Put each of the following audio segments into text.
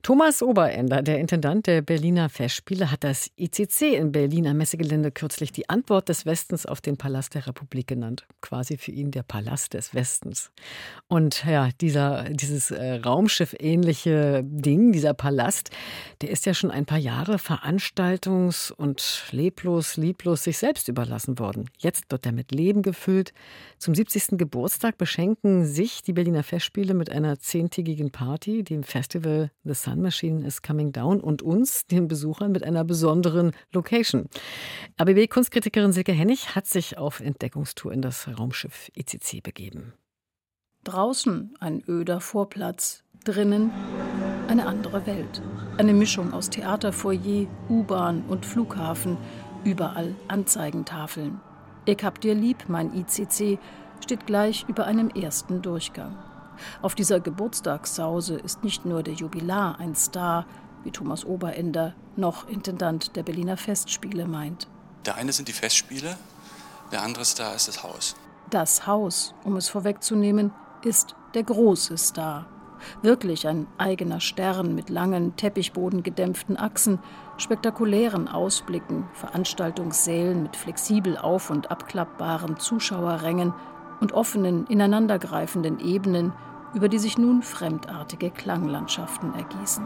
Thomas Oberender, der Intendant der Berliner Festspiele, hat das ICC im Berliner Messegelände kürzlich die Antwort des Westens auf den Palast der Republik genannt. Quasi für ihn der Palast des Westens. Und ja, dieses Raumschiff-ähnliche Ding, dieser Palast, der ist ja schon ein paar Jahre veranstaltungs- und lieblos sich selbst überlassen worden. Jetzt wird er mit Leben gefüllt. Zum 70. Geburtstag beschenken sich die Berliner Festspiele mit einer 10-tägigen Party, dem Festival The Sun Machine is Coming Down, und uns, den Besuchern, mit einer besonderen Location. ABB-Kunstkritikerin Silke Hennig hat sich auf Entdeckungstour in das Raumschiff ICC begeben. Draußen ein öder Vorplatz, drinnen eine andere Welt. Eine Mischung aus Theaterfoyer, U-Bahn und Flughafen, überall Anzeigentafeln. Ich hab dir lieb, mein ICC, steht gleich über einem ersten Durchgang. Auf dieser Geburtstagssause ist nicht nur der Jubilar ein Star, wie Thomas Oberender, noch Intendant der Berliner Festspiele, meint. Der eine sind die Festspiele, der andere Star ist das Haus. Das Haus, um es vorwegzunehmen, ist der große Star. Wirklich ein eigener Stern mit langen, teppichbodengedämpften Achsen, spektakulären Ausblicken, Veranstaltungssälen mit flexibel auf- und abklappbaren Zuschauerrängen und offenen, ineinandergreifenden Ebenen, über die sich nun fremdartige Klanglandschaften ergießen.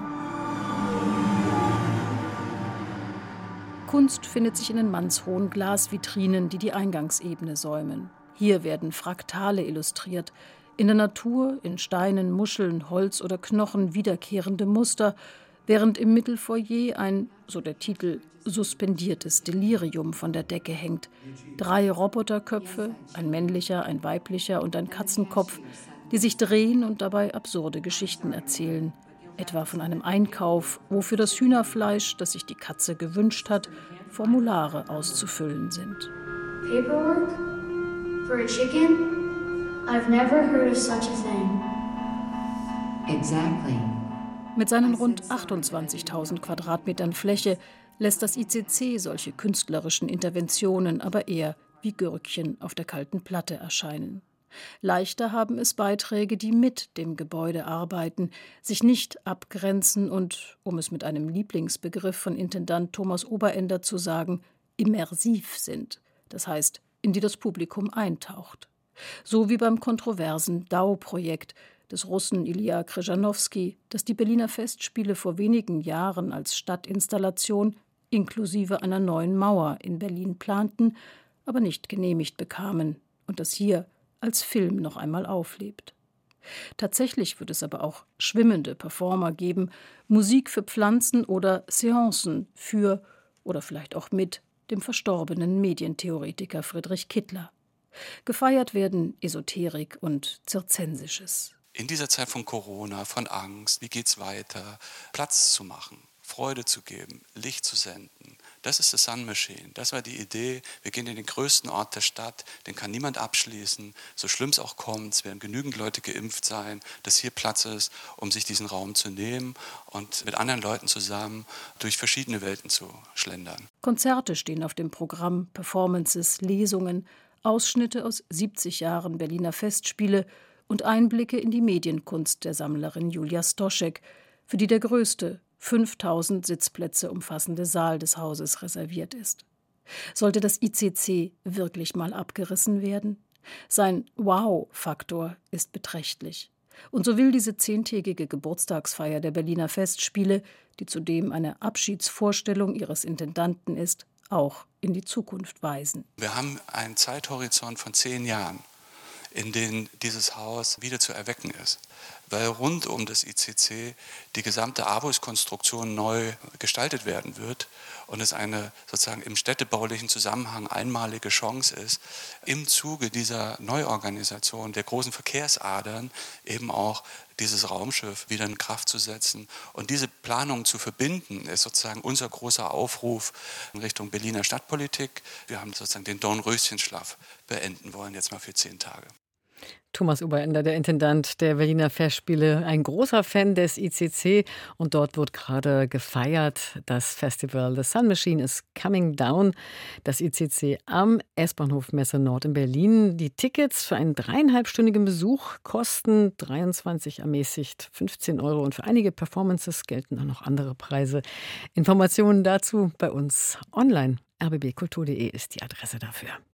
Kunst findet sich in den mannshohen Glasvitrinen, die die Eingangsebene säumen. Hier werden Fraktale illustriert, in der Natur, in Steinen, Muscheln, Holz oder Knochen wiederkehrende Muster, während im Mittelfoyer ein, so der Titel, suspendiertes Delirium von der Decke hängt. 3 Roboterköpfe, ein männlicher, ein weiblicher und ein Katzenkopf, die sich drehen und dabei absurde Geschichten erzählen. Etwa von einem Einkauf, wo für das Hühnerfleisch, das sich die Katze gewünscht hat, Formulare auszufüllen sind. Paperwork? For a chicken? I've never heard of such a thing. Exactly. Mit seinen rund 28.000 Quadratmetern Fläche lässt das ICC solche künstlerischen Interventionen aber eher wie Gürkchen auf der kalten Platte erscheinen. Leichter haben es Beiträge, die mit dem Gebäude arbeiten, sich nicht abgrenzen und, um es mit einem Lieblingsbegriff von Intendant Thomas Oberender zu sagen, immersiv sind, das heißt, in die das Publikum eintaucht. So wie beim kontroversen DAO-Projekt des Russen Ilja Krzyżanowski, das die Berliner Festspiele vor wenigen Jahren als Stadtinstallation inklusive einer neuen Mauer in Berlin planten, aber nicht genehmigt bekamen und das hier als Film noch einmal auflebt. Tatsächlich wird es aber auch schwimmende Performer geben, Musik für Pflanzen oder Seancen für oder vielleicht auch mit dem verstorbenen Medientheoretiker Friedrich Kittler. Gefeiert werden Esoterik und Zirzensisches. In dieser Zeit von Corona, von Angst, wie geht's weiter, Platz zu machen, Freude zu geben, Licht zu senden. Das ist das Sun Machine. Das war die Idee. Wir gehen in den größten Ort der Stadt, den kann niemand abschließen. So schlimm es auch kommt, es werden genügend Leute geimpft sein, dass hier Platz ist, um sich diesen Raum zu nehmen und mit anderen Leuten zusammen durch verschiedene Welten zu schlendern. Konzerte stehen auf dem Programm, Performances, Lesungen, Ausschnitte aus 70 Jahren Berliner Festspiele und Einblicke in die Medienkunst der Sammlerin Julia Stoschek, für die der größte, 5000 Sitzplätze umfassende Saal des Hauses reserviert ist. Sollte das ICC wirklich mal abgerissen werden? Sein Wow-Faktor ist beträchtlich. Und so will diese 10-tägige Geburtstagsfeier der Berliner Festspiele, die zudem eine Abschiedsvorstellung ihres Intendanten ist, auch in die Zukunft weisen. Wir haben einen Zeithorizont von 10 Jahren, in denen dieses Haus wieder zu erwecken ist. Weil rund um das ICC die gesamte ABUS-Konstruktion neu gestaltet werden wird und es eine sozusagen im städtebaulichen Zusammenhang einmalige Chance ist, im Zuge dieser Neuorganisation der großen Verkehrsadern eben auch dieses Raumschiff wieder in Kraft zu setzen. Und diese Planung zu verbinden, ist sozusagen unser großer Aufruf in Richtung Berliner Stadtpolitik. Wir haben sozusagen den Dornröschenschlaf beenden wollen, jetzt mal für 10 Tage. Thomas Oberender, der Intendant der Berliner Festspiele, ein großer Fan des ICC. Und dort wird gerade gefeiert. Das Festival The Sun Machine is Coming Down. Das ICC am S-Bahnhof Messe Nord in Berlin. Die Tickets für einen 3,5-stündigen Besuch kosten 23 ermäßigt 15 Euro. Und für einige Performances gelten auch noch andere Preise. Informationen dazu bei uns online. rbbkultur.de ist die Adresse dafür.